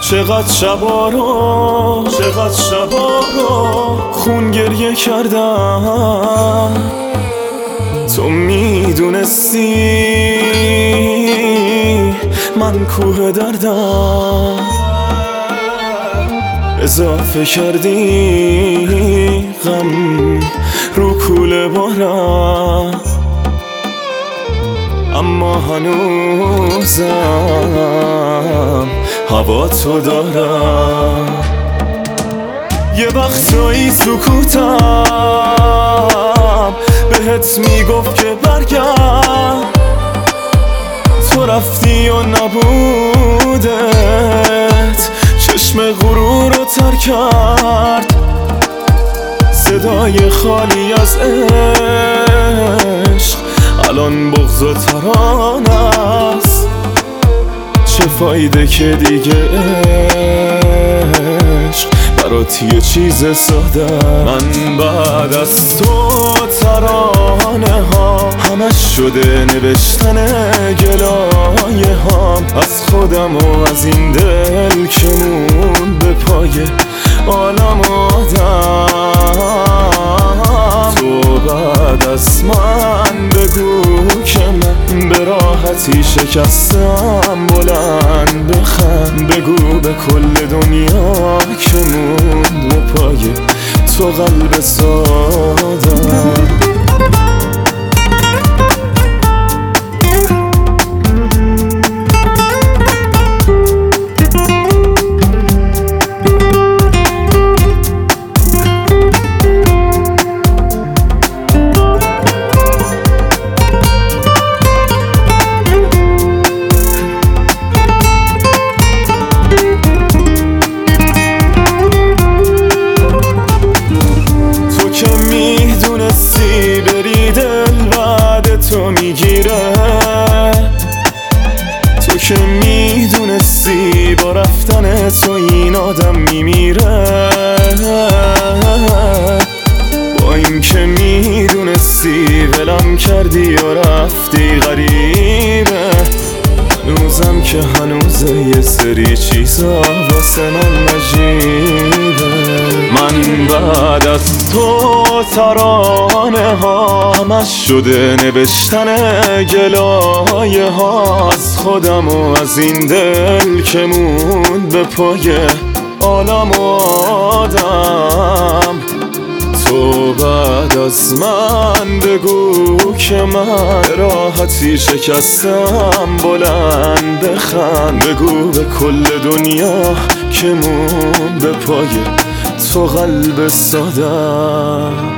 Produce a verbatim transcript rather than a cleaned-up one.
چقدر شبا رو چقدر شبا رو خون گریه کردم، تو میدونستی من کوه دردم، اضافه کردی غم رو کوله بارم، اما هنوزم هوا تو دارم. یه وقتایی سکوتم بهت میگفت که برگرد، تو رفتی و نبودت چشم غرور رو تر کرد، صدای خالی از عشق الان بغض و ترانه است. چه فایده که دیگه عشق برات یه چیز ساده. من بعد از تو ترانه ها همش شده نوشتن گلایه هام، از خودم و از این دل که مون به پای عالم آدم. تو بعد از من بگو که من به راحتی شکستم، بلند بخند بگو به کل دنیا که موند به پای تو قلب سادم. تو میگیره، تو که میدونستی با رفتن تو این آدم میمیره، با این که میدونستی ولم کردی و رفتی غریبه، هنوزم که هنوزه یه سری چیزا واسه من نجیبه. من بعد از تو ترانه ها همش شده نوشتن گلایه ها، از خودم و از این دل که موند به پای عالم و آدم. تو بعد از من بگو که من راحتی شکستم، بلند بخند بگو به کل دنیا که موند به پای تو قلب سادم.